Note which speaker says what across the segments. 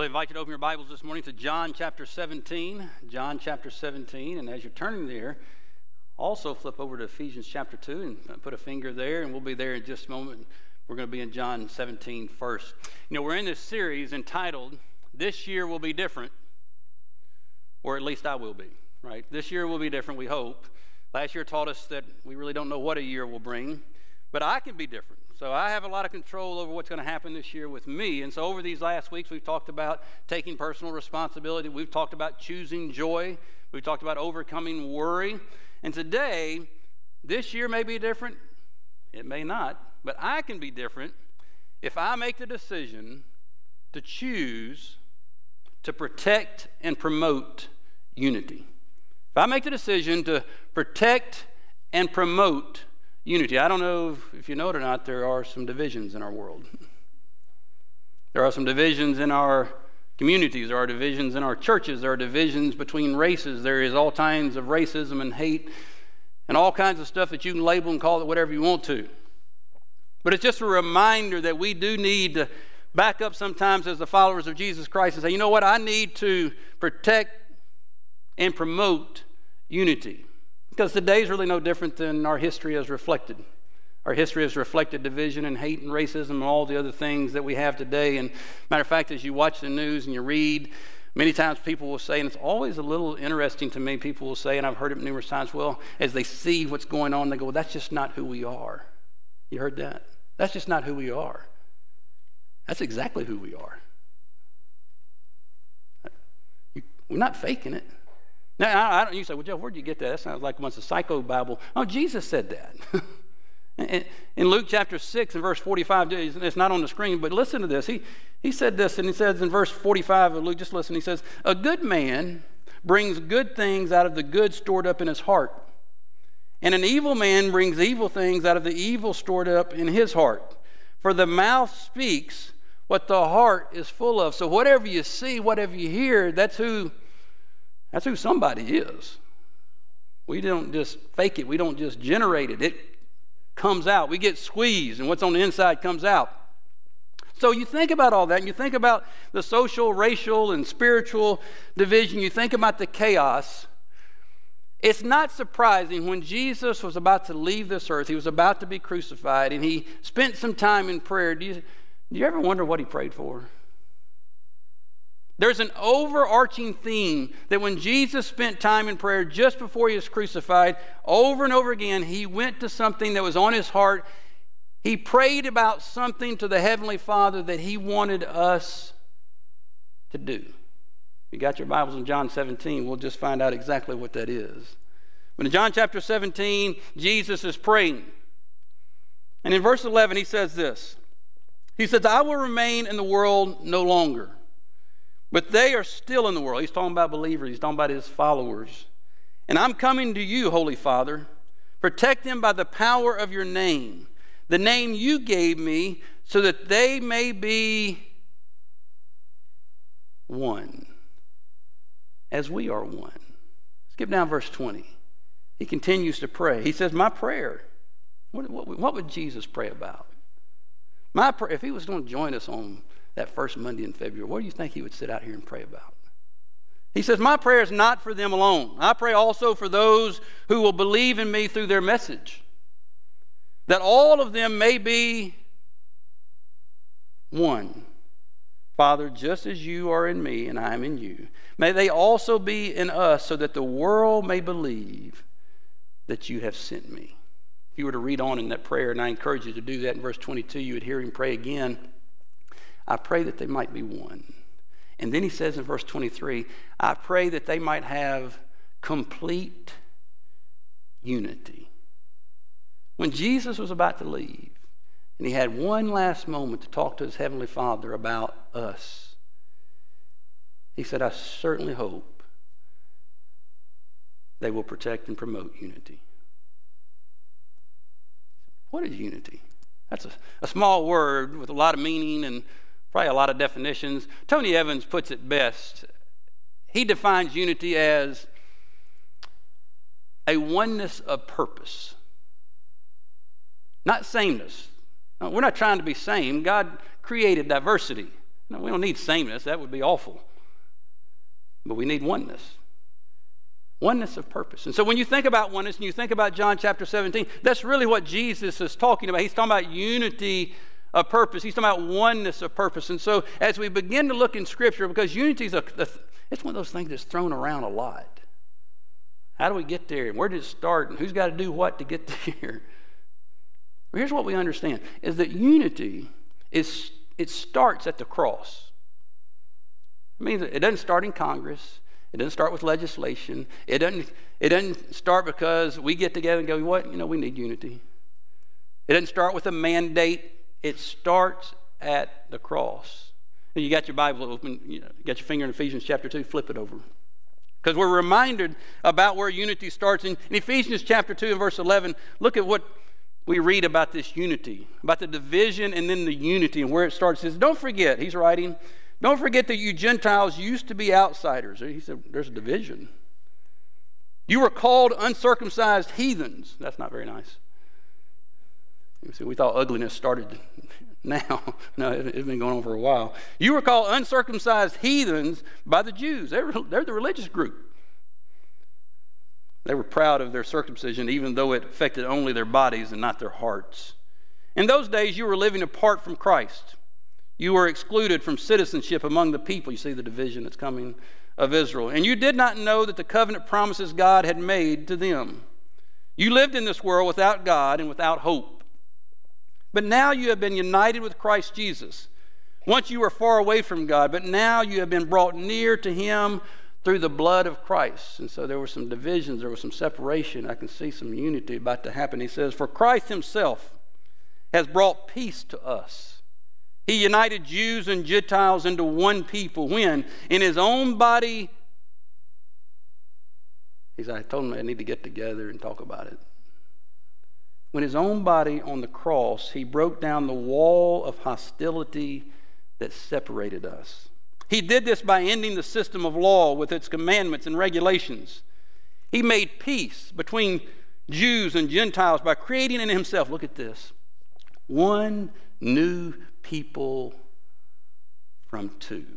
Speaker 1: I invite you to open your Bibles this morning to John chapter 17. John chapter 17. And as you're turning there, also flip over to Ephesians chapter 2 and put a finger there, and we'll be there in just a moment. We're going to be in John 17 first. You know, we're in this series entitled, This Year Will Be Different, or at least I will be, right? This year will be different, we hope. Last year taught us that we really don't know what a year will bring, but I can be different. So I have a lot of control over what's going to happen this year with me. And so over these last weeks, we've talked about taking personal responsibility. We've talked about choosing joy. We've talked about overcoming worry. And today, this year may be different. It may not. But I can be different if I make the decision to choose to protect and promote unity. If I make the decision to protect and promote unity. I don't know if you know it or not, there are some divisions in our world. There are some divisions in our communities. There are divisions in our churches. There are divisions between races. There is all kinds of racism and hate and all kinds of stuff that you can label and call it whatever you want to. But it's just a reminder that we do need to back up sometimes as the followers of Jesus Christ and say, you know what, I need to protect and promote unity. Because today is really no different than our history has reflected. Our history has reflected division and hate and racism and all the other things that we have today. And matter of fact, as you watch the news and you read, many times people will say, and it's always a little interesting to me, people will say, and I've heard it numerous times, well, as they see what's going on, they go, well, that's just not who we are. You heard that? That's just not who we are. That's exactly who we are. We're not faking it. Now, you say, well, Joe, where did you get that? That sounds like once a psycho Bible. Oh, Jesus said that. In Luke chapter 6 and verse 45, it's not on the screen, but listen to this. He said this, and he says in verse 45 of Luke, just listen, he says, a good man brings good things out of the good stored up in his heart, and an evil man brings evil things out of the evil stored up in his heart. For the mouth speaks what the heart is full of. So whatever you see, whatever you hear, that's who somebody is. We don't just fake it. We don't just generate it. It comes out. We get squeezed, and what's on the inside comes out. So you think about all that, and you think about the social, racial, and spiritual division. You think about the chaos. It's not surprising when Jesus was about to leave this earth, he was about to be crucified, and he spent some time in prayer. Do you ever wonder what he prayed for? There's an overarching theme that when Jesus spent time in prayer just before he was crucified, over and over again, he went to something that was on his heart. He prayed about something to the Heavenly Father that he wanted us to do. You got your Bibles in John 17, we'll just find out exactly what that is. But in John chapter 17, Jesus is praying. And in verse 11, he says this. He says, I will remain in the world no longer, but they are still in the world. He's talking about believers. He's talking about his followers. And I'm coming to you, Holy Father. Protect them by the power of your name, the name you gave me, so that they may be one, as we are one. Skip down verse 20. He continues to pray. He says, my prayer. What would Jesus pray about? My prayer, if he was going to join us on that first Monday in February, what do you think he would sit out here and pray about? He says, my prayer is not for them alone. I pray also for those who will believe in me through their message, that all of them may be one. Father, just as you are in me and I am in you, may they also be in us, so that the world may believe that you have sent me. If you were to read on in that prayer, and I encourage you to do that in verse 22, you would hear him pray again. I pray that they might be one. And then he says in verse 23, I pray that they might have complete unity. When Jesus was about to leave, and he had one last moment to talk to his Heavenly Father about us, he said, I certainly hope they will protect and promote unity. What is unity? That's a small word with a lot of meaning and probably a lot of definitions. Tony Evans puts it best. He defines unity as a oneness of purpose, not sameness. We're not trying to be same. God created diversity. No, we don't need sameness. That would be awful. But we need oneness. Oneness of purpose. And so when you think about oneness and you think about John chapter 17, that's really what Jesus is talking about. He's talking about unity of purpose. He's talking about oneness of purpose. And so as we begin to look in Scripture, because unity is it's one of those things that's thrown around a lot. How do we get there? And where did it start? And who's got to do what to get there? Well, here's what we understand, is that unity it starts at the cross. I mean, it doesn't start in Congress. It doesn't start with legislation. It doesn't start because we get together and go, what? We need unity. It doesn't start with a mandate. It starts at the cross. And you got your Bible open, you got your finger in Ephesians chapter 2, flip it over. Because we're reminded about where unity starts. In Ephesians chapter 2 and verse 11, look at what we read about this unity, about the division and then the unity and where it starts. It says, don't forget, he's writing, don't forget that you Gentiles used to be outsiders. He said, there's a division. You were called uncircumcised heathens. That's not very nice. You see, we thought ugliness started now. No, it's been going on for a while. You were called uncircumcised heathens by the Jews. They're the religious group. They were proud of their circumcision, even though it affected only their bodies and not their hearts. In those days, you were living apart from Christ. You were excluded from citizenship among the people. You see the division that's coming of Israel. And you did not know that the covenant promises God had made to them. You lived in this world without God and without hope. But now you have been united with Christ Jesus. Once you were far away from God, but now you have been brought near to Him through the blood of Christ. And so there were some divisions, there was some separation. I can see some unity about to happen. He says, for Christ Himself has brought peace to us. He united Jews and Gentiles into one people when, in His own body, I told him I need to get together and talk about it. When His own body on the cross, He broke down the wall of hostility that separated us. He did this by ending the system of law with its commandments and regulations. He made peace between Jews and Gentiles by creating in Himself, look at this, one new people from two.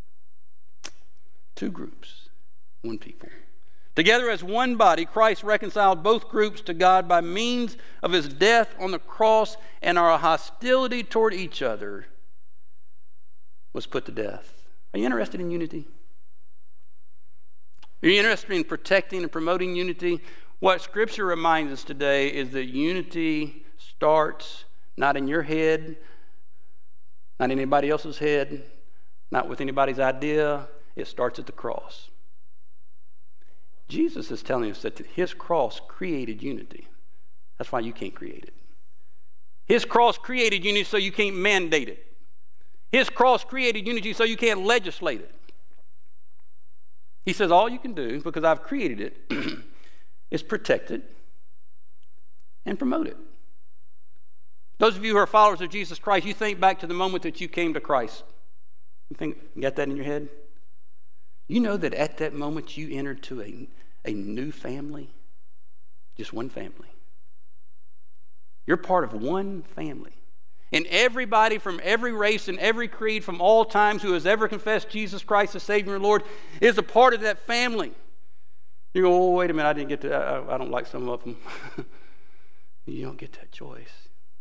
Speaker 1: Two groups, one people. Together as one body, Christ reconciled both groups to God by means of His death on the cross, and our hostility toward each other was put to death. Are you interested in unity? Are you interested in protecting and promoting unity? What Scripture reminds us today is that unity starts not in your head, not in anybody else's head, not with anybody's idea. It starts at the cross. Jesus is telling us that His cross created unity. That's why you can't create it. His cross created unity so you can't mandate it. His cross created unity so you can't legislate it. He says all you can do, because I've created it, is protect it and promote it. Those of you who are followers of Jesus Christ, you think back to the moment that you came to Christ. You got that in your head? You know that at that moment you entered to a new family, just one family. You're part of one family. And everybody from every race and every creed from all times who has ever confessed Jesus Christ as Savior and Lord is a part of that family. You go, oh, wait a minute, I didn't get to, I don't like some of them. You don't get that choice.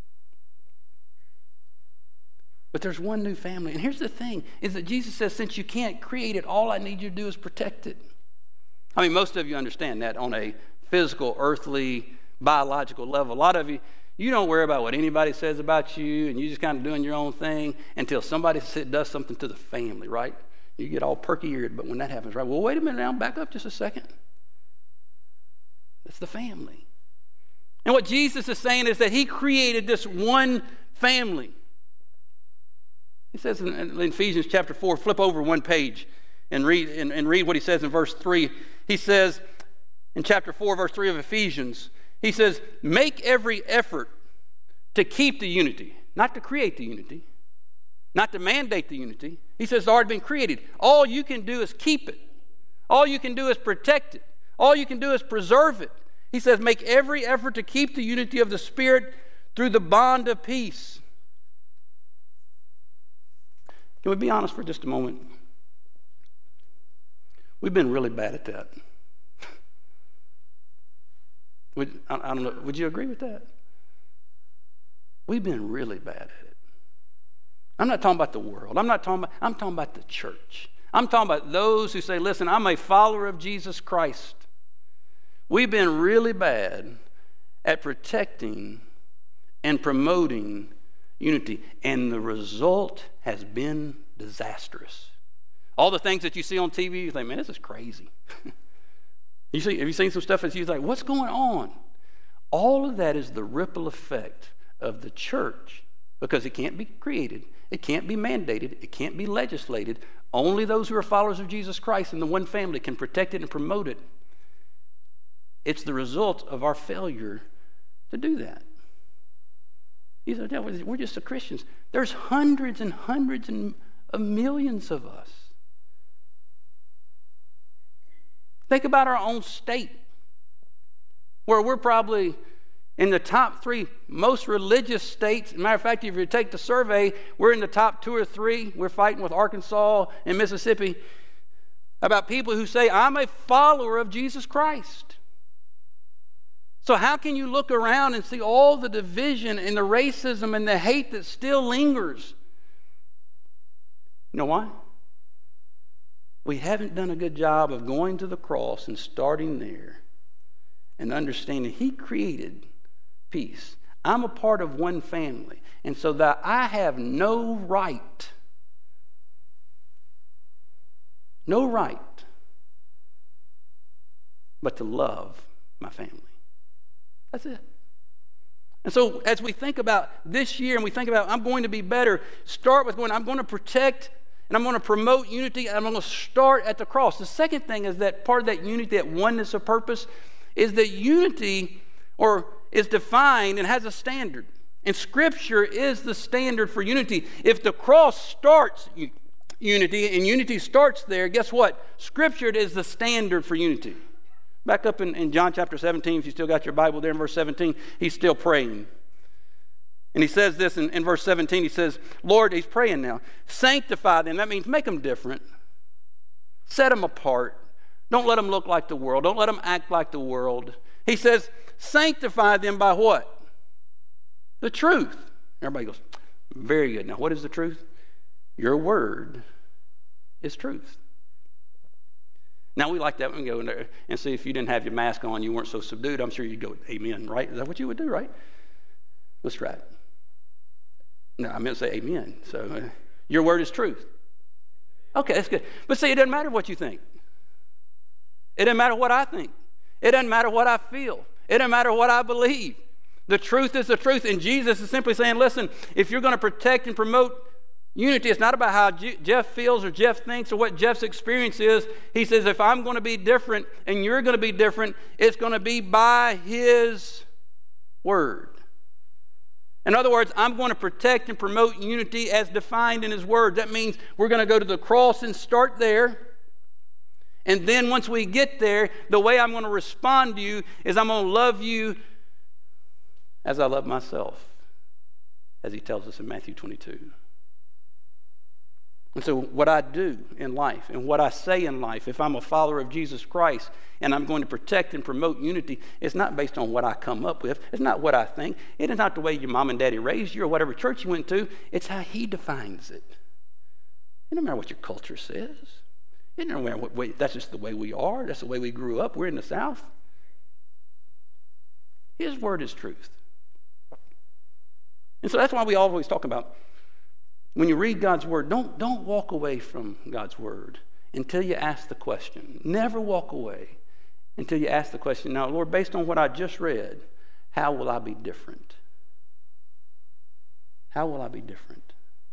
Speaker 1: But there's one new family. And here's the thing, is that Jesus says, since you can't create it, all I need you to do is protect it. I mean, most of you understand that on a physical, earthly, biological level. A lot of you, you don't worry about what anybody says about you, and you're just kind of doing your own thing until somebody does something to the family, right? You get all perky-eared, but when that happens, right? Well, wait a minute now, back up just a second. That's the family. And what Jesus is saying is that He created this one family. He says in Ephesians chapter 4, flip over one page and read what He says in verse 3. He says in chapter 4, verse 3 of Ephesians, He says, make every effort to keep the unity, not to create the unity, not to mandate the unity. He says it's already been created. All you can do is keep it. All you can do is protect it. All you can do is preserve it. He says, make every effort to keep the unity of the Spirit through the bond of peace. Can we be honest for just a moment? We've been really bad at that. I don't know, would you agree with that? We've been really bad at it. I'm not talking about the world. I'm talking about the church. I'm talking about those who say, listen, I'm a follower of Jesus Christ. We've been really bad at protecting and promoting unity, and the result has been disastrous. All the things that you see on TV, you think, man, this is crazy. Have you seen some stuff that you're like, what's going on? All of that is the ripple effect of the church, because it can't be created, it can't be mandated, it can't be legislated. Only those who are followers of Jesus Christ in the one family can protect it and promote it. It's the result of our failure to do that. You say, we're just the Christians. There's hundreds and hundreds of millions of us. Think about our own state, where we're probably in the top 3 most religious states. As a matter of fact, if you take the survey, we're in the top 2 or 3. We're fighting with Arkansas and Mississippi about people who say, I'm a follower of Jesus Christ. So how can you look around and see all the division and the racism and the hate that still lingers? You know why? We haven't done a good job of going to the cross and starting there and understanding He created peace. I'm a part of one family, and so that I have no right but to love my family. That's it. And so as we think about this year and we think about I'm going to be better, start with I'm going to protect and I'm going to promote unity, and I'm going to start at the cross. The second thing is that part of that unity, that oneness of purpose, is that unity is defined and has a standard. And Scripture is the standard for unity. If the cross starts unity and unity starts there, guess what? Scripture is the standard for unity. Back up in John chapter 17, if you still got your Bible there in verse 17, he's still praying. And he says this in verse 17, he says, Lord, he's praying now, sanctify them. That means make them different. Set them apart. Don't let them look like the world. Don't let them act like the world. He says, sanctify them by what? The truth. Everybody goes, very good. Now, what is the truth? Your word is truth. Now, we like that when we go in there and see if you didn't have your mask on, you weren't so subdued. I'm sure you'd go, amen, right? Is that what you would do, right? Let's try it. No, I meant to say amen. So, your word is truth. Okay, that's good. But see, it doesn't matter what you think. It doesn't matter what I think. It doesn't matter what I feel. It doesn't matter what I believe. The truth is the truth. And Jesus is simply saying, listen, if you're going to protect and promote unity, it's not about how Jeff feels or Jeff thinks or what Jeff's experience is. He says, if I'm going to be different and you're going to be different, it's going to be by His word. In other words, I'm going to protect and promote unity as defined in His word. That means we're going to go to the cross and start there. And then once we get there, the way I'm going to respond to you is I'm going to love you as I love myself, as He tells us in Matthew 22. And so what I do in life and what I say in life, if I'm a follower of Jesus Christ and I'm going to protect and promote unity, it's not based on what I come up with. It's not what I think. It is not the way your mom and daddy raised you or whatever church you went to. It's how He defines it. It doesn't matter what your culture says. It doesn't matter what that's just the way we are. That's the way we grew up. We're in the South. His word is truth. And so that's why we always talk about when you read God's word, don't walk away from God's word until you ask the question. Never walk away until you ask the question, now, Lord, based on what I just read, how will I be different? How will I be different?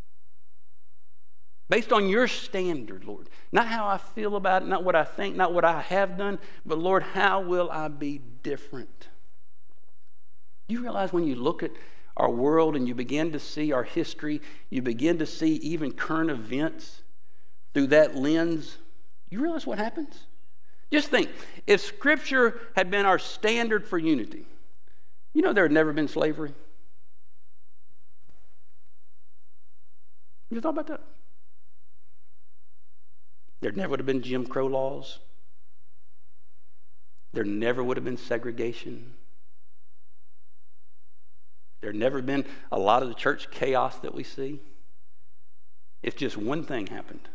Speaker 1: Based on your standard, Lord. Not how I feel about it, not what I think, not what I have done, but Lord, how will I be different? Do you realize when you look at our world and you begin to see our history, you begin to see even current events through that lens, you realize what happens? Just think, if Scripture had been our standard for unity, you know there had never been slavery. You thought about that? There never would have been Jim Crow laws. There never would have been segregation. There never been a lot of the church chaos that we see. If just one thing happened,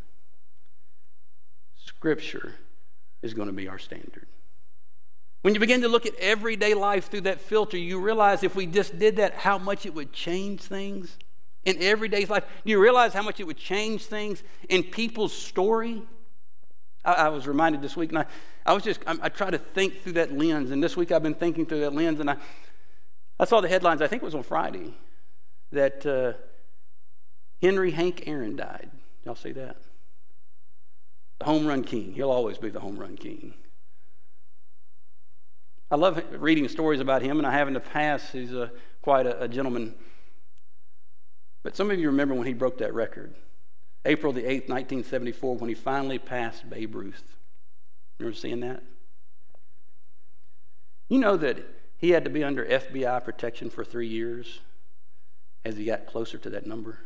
Speaker 1: Scripture is going to be our standard. When you begin to look at everyday life through that filter, you realize if we just did that, how much it would change things in everyday life. Do you realize how much it would change things in people's story? I was reminded this week, and I try to think through that lens, and this week I've been thinking through that lens, and I saw the headlines, I think it was on Friday, that Henry Hank Aaron died. Y'all see that? The home run king. He'll always be the home run king. I love reading stories about him, and I have in the past. He's quite a gentleman. But some of you remember when he broke that record. April the 8th, 1974, when he finally passed Babe Ruth. Remember seeing that? You know that he had to be under FBI protection for 3 years as he got closer to that number.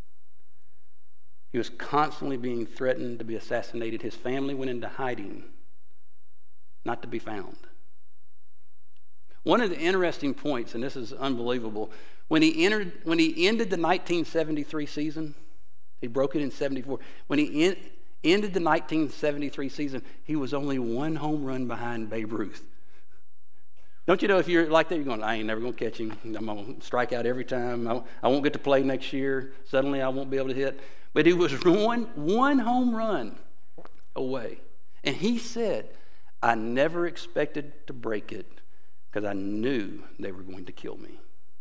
Speaker 1: He was constantly being threatened to be assassinated. His family went into hiding, not to be found. One of the interesting points, and this is unbelievable, when he ended the 1973 season, he broke it in 74. When he ended the 1973 season, he was only one home run behind Babe Ruth. Don't you know if you're like that, you're going, I ain't never going to catch him. I'm going to strike out every time. I won't get to play next year. Suddenly I won't be able to hit. But he was one home run away. And he said, I never expected to break it because I knew they were going to kill me.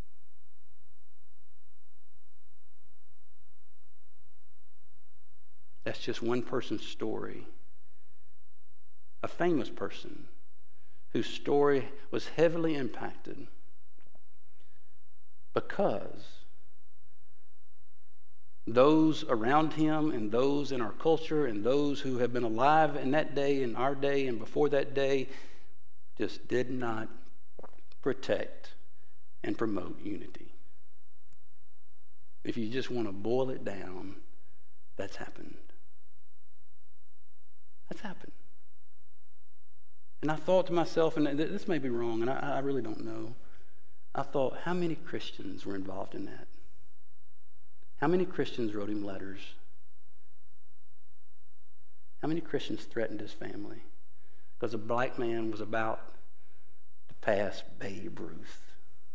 Speaker 1: That's just one person's story. A famous person whose story was heavily impacted because those around him and those in our culture and those who have been alive in that day, in our day, and before that day just did not protect and promote unity. If you just want to boil it down, that's happened. That's happened. And I thought to myself, and this may be wrong, and I really don't know, I thought, how many Christians were involved in that? How many Christians wrote him letters? How many Christians threatened his family? Because a black man was about to pass Babe Ruth.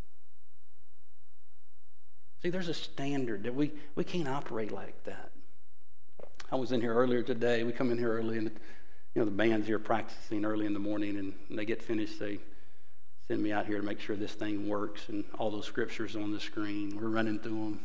Speaker 1: See, there's a standard that we can't operate like that. I was in here earlier today. We come in here early, and the band's here practicing early in the morning, and when they get finished, they send me out here to make sure this thing works, and all those scriptures on the screen. We're running through them.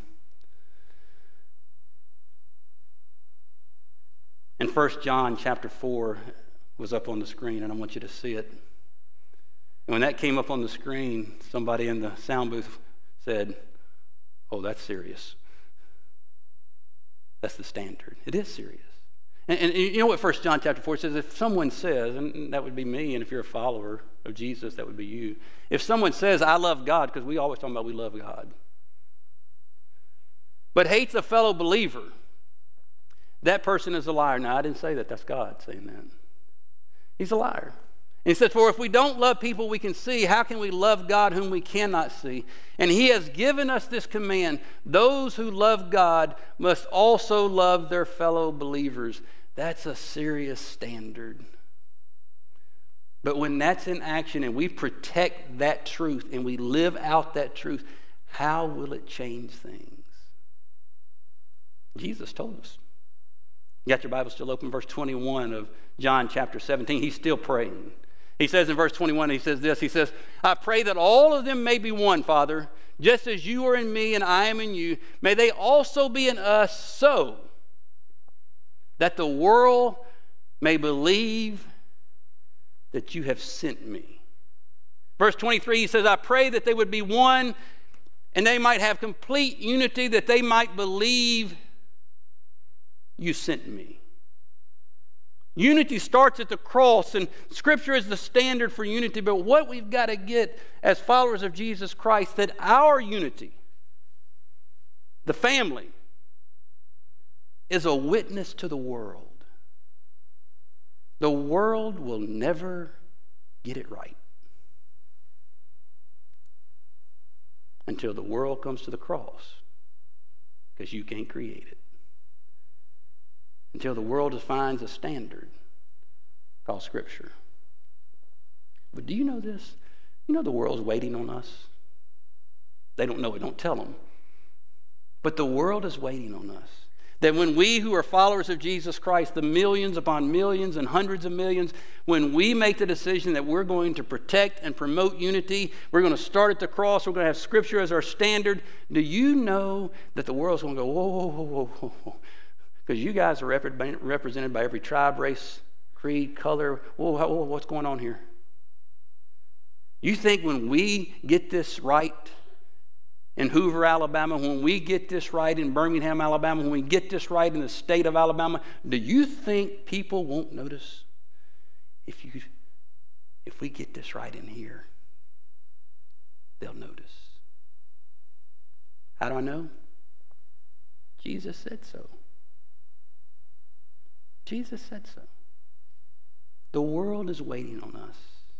Speaker 1: And 1 John chapter 4 was up on the screen, and I want you to see it. And when that came up on the screen, somebody in the sound booth said, oh, that's serious. That's the standard. It is serious. And you know what 1 John chapter 4 says? If someone says, and that would be me, and if you're a follower of Jesus, that would be you. If someone says, I love God, because we always talk about we love God, but hates a fellow believer, that person is a liar. Now, I didn't say that. That's God saying that. He's a liar. And he said, for if we don't love people we can see, how can we love God whom we cannot see? And he has given us this command, those who love God must also love their fellow believers. That's a serious standard. But when that's in action and we protect that truth and we live out that truth, how will it change things? Jesus told us. You got your Bible still open? Verse 21 of John chapter 17. He's still praying. He says in verse 21, he says this. He says, I pray that all of them may be one, Father, just as you are in me and I am in you. May they also be in us, so that the world may believe that you have sent me. Verse 23, he says, I pray that they would be one and they might have complete unity, that they might believe you sent me. Unity starts at the cross, and Scripture is the standard for unity. But what we've got to get as followers of Jesus Christ, that our unity, the family, is a witness to the world. The world will never get it right until the world comes to the cross, because you can't create it. Until the world defines a standard called Scripture. But do you know this? You know the world's waiting on us. They don't know it, don't tell them. But the world is waiting on us. That when we who are followers of Jesus Christ, the millions upon millions and hundreds of millions, when we make the decision that we're going to protect and promote unity, we're going to start at the cross, we're going to have Scripture as our standard, do you know that the world's going to go, whoa, whoa, whoa, whoa, whoa, whoa. Because you guys are represented by every tribe, race, creed, color. Whoa, what's going on here? You think when we get this right in Hoover, Alabama, when we get this right in Birmingham, Alabama, when we get this right in the state of Alabama, do you think people won't notice? If we get this right in here, they'll notice. How do I know? Jesus said so. Jesus said so. The world is waiting on us.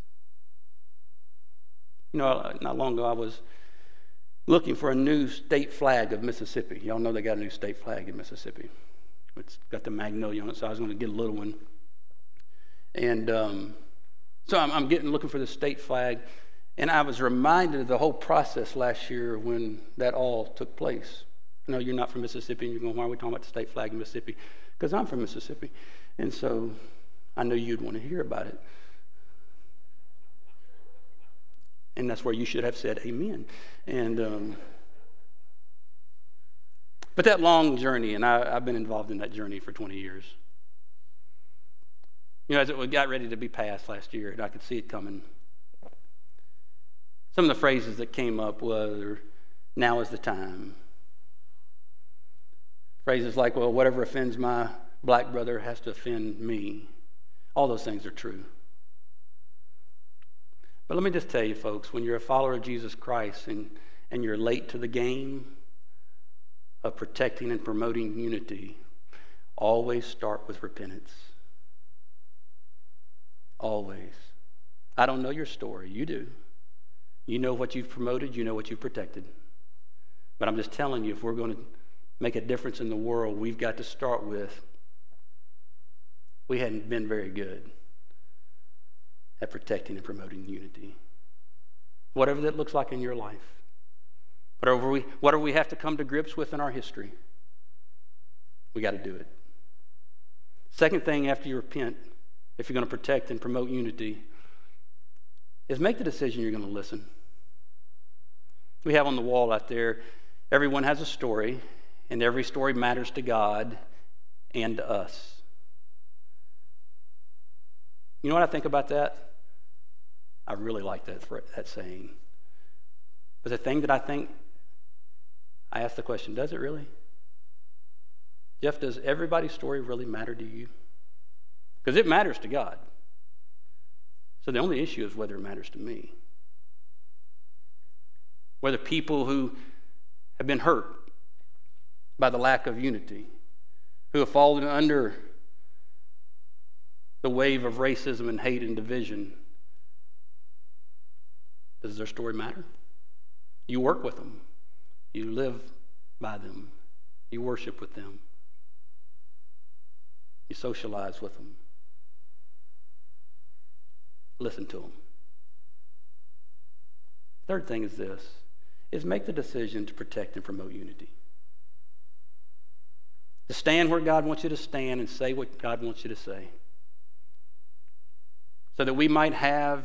Speaker 1: You know, not long ago I was looking for a new state flag of Mississippi. Y'all know they got a new state flag in Mississippi. It's got the magnolia on it, so I was going to get a little one. And so I'm looking for the state flag, and I was reminded of the whole process last year when that all took place. I know you're not from Mississippi, and you're going, why are we talking about the state flag in Mississippi? Because I'm from Mississippi, and so I knew you'd want to hear about it. And that's where you should have said amen. And but that long journey, and I've been involved in that journey for 20 years. You know, as it got ready to be passed last year, and I could see it coming, some of the phrases that came up were, now is the time. Phrases like, well, whatever offends my black brother has to offend me. All those things are true. But let me just tell you, folks, when you're a follower of Jesus Christ and you're late to the game of protecting and promoting unity, always start with repentance. Always. I don't know your story. You do. You know what you've promoted. You know what you've protected. But I'm just telling you, if we're going to make a difference in the world, we've got to start with, we hadn't been very good at protecting and promoting unity. Whatever that looks like in your life. Whatever we have to come to grips with in our history. We got to do it. Second thing after you repent, if you're going to protect and promote unity, is make the decision you're going to listen. We have on the wall out there, everyone has a story, and every story matters to God and to us. You know what I think about that? I really like that saying. But the thing that I ask the question, does it really? Jeff, does everybody's story really matter to you? Because it matters to God. So the only issue is whether it matters to me. Whether people who have been hurt by the lack of unity, who have fallen under the wave of racism and hate and division, does their story matter? You work with them. You live by them. You worship with them. You socialize with them. Listen to them. Third thing is this, is make the decision to protect and promote unity. To stand where God wants you to stand and say what God wants you to say. So that we might have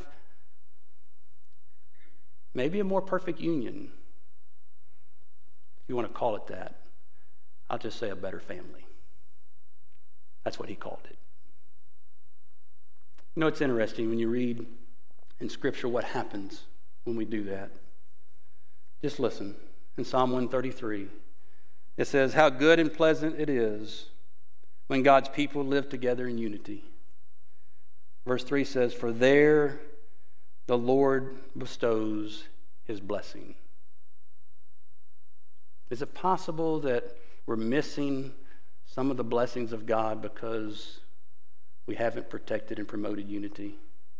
Speaker 1: maybe a more perfect union, if you want to call it that. I'll just say a better family. That's what he called it. You know, it's interesting when you read in Scripture what happens when we do that. Just listen. In Psalm 133, it says, how good and pleasant it is when God's people live together in unity. Verse 3 says, for there the Lord bestows his blessing. Is it possible that we're missing some of the blessings of God because we haven't protected and promoted unity.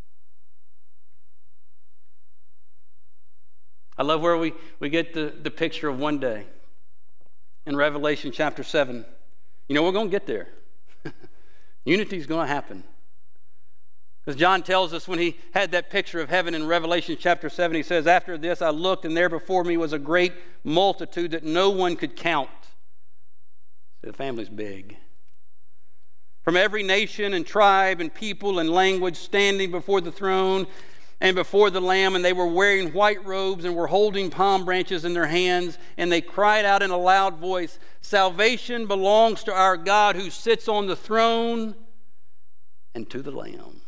Speaker 1: I love where we get the picture of one day in Revelation chapter 7. You know, we're going to get there. Unity is going to happen. Because John tells us when he had that picture of heaven in Revelation chapter 7, he says, "After this I looked, and there before me was a great multitude that no one could count." The family's big. From every nation and tribe and people and language, standing before the throne and before the Lamb, and they were wearing white robes and were holding palm branches in their hands, and they cried out in a loud voice, "Salvation belongs to our God who sits on the throne and to the Lamb."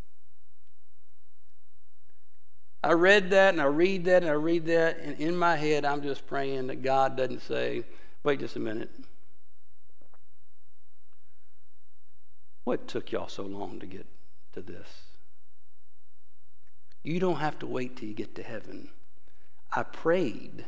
Speaker 1: I read that and I read that and I read that, and in my head I'm just praying that God doesn't say, "Wait just a minute. What took y'all so long to get to this? You don't have to wait till you get to heaven. I prayed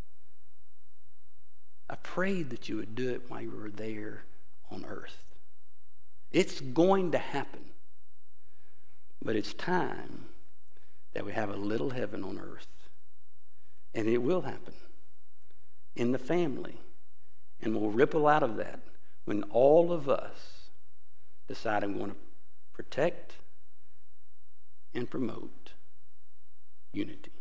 Speaker 1: that you would do it while you were there on earth. It's going to happen. But it's time that we have a little heaven on earth. And it will happen in the family. And we'll ripple out of that when all of us decide I'm going to protect and promote unity.